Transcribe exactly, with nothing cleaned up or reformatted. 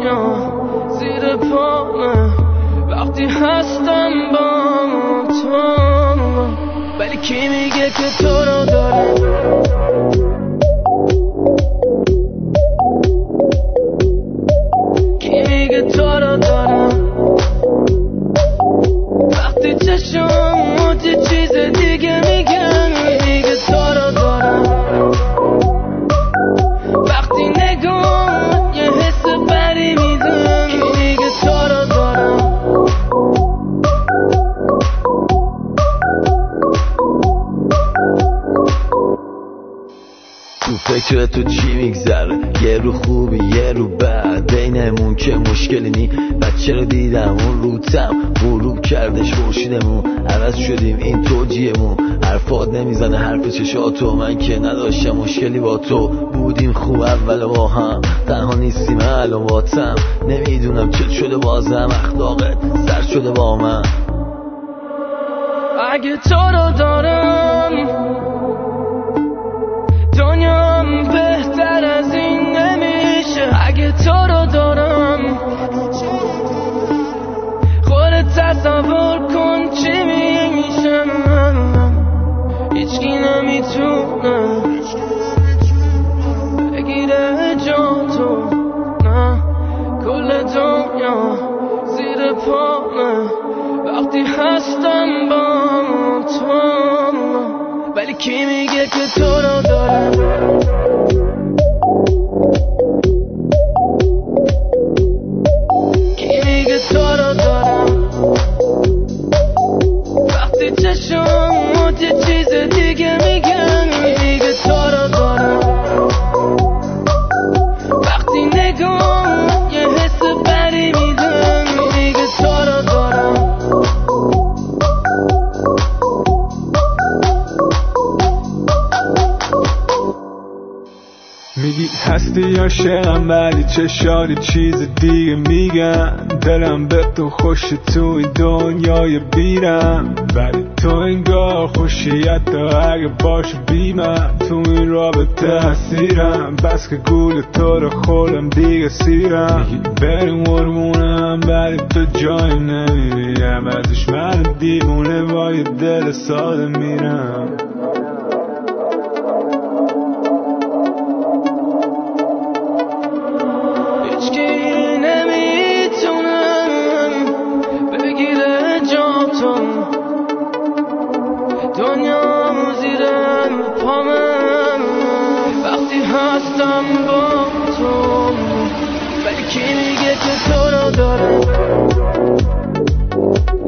دنیا زیر پامه وقتی هستم با تو، ولی کی میگه که تو رو داره؟ کی میگه تو رو داره؟ وقتی چشمات یه چیز دیگه میگن، میگه تو رو داره. وقتی نگاه یه حس بری میدن، کی میگه تو رو داره؟ تو فکر تو چی میگذره؟ یه رو خوبی یه رو بد، بینمون که مشکلی نی. بچه رو دیدم اون روتم غروب کردش خورشیدمون، عوض شدیم این توجیهمون. حرفات نمیزنه حرف چشاتو، من که نداشتم مشکلی با تو. بودیم خوب اول با هم، تنها نیستیم الان باتم. نمیدونم چه شده بازم، اخلاقت سر شده با من. اگه تو رو دارم دنیام بهتر از این نمیشه. اگه تو رو دارم خودت تصور کن چی میشه. هیچکی نمیتونه بگیره جا تو، نه کل دنیا زیر پامه وقتی هستم با تو، ولی کی میگه که تو رو داره؟ کی میگه تو رو داره؟ وقتی چشمات یه چیز دیگه میگن، میگه تو رو داره. وقتی نگاه یه حس بری میدن، میگه تو رو داره. میگی هستی یا شرم، ولی چشاری چیز دیگه میگن. دلم به تو خوشه تو این دنیای بیرم، ولی تو انگار خوشی حتی اگه باشه بی من. تو این رابطه اسیرم، بس که گول تو رو خورم دیگه سیرم. میگی بریم قربونم ولی تو جای نمیبینم، ازش من دیوونه با یه دل ساده میرم. دنیا زیر پامه وقتی هستم با تو، ولی کی میگه که تو رو داره؟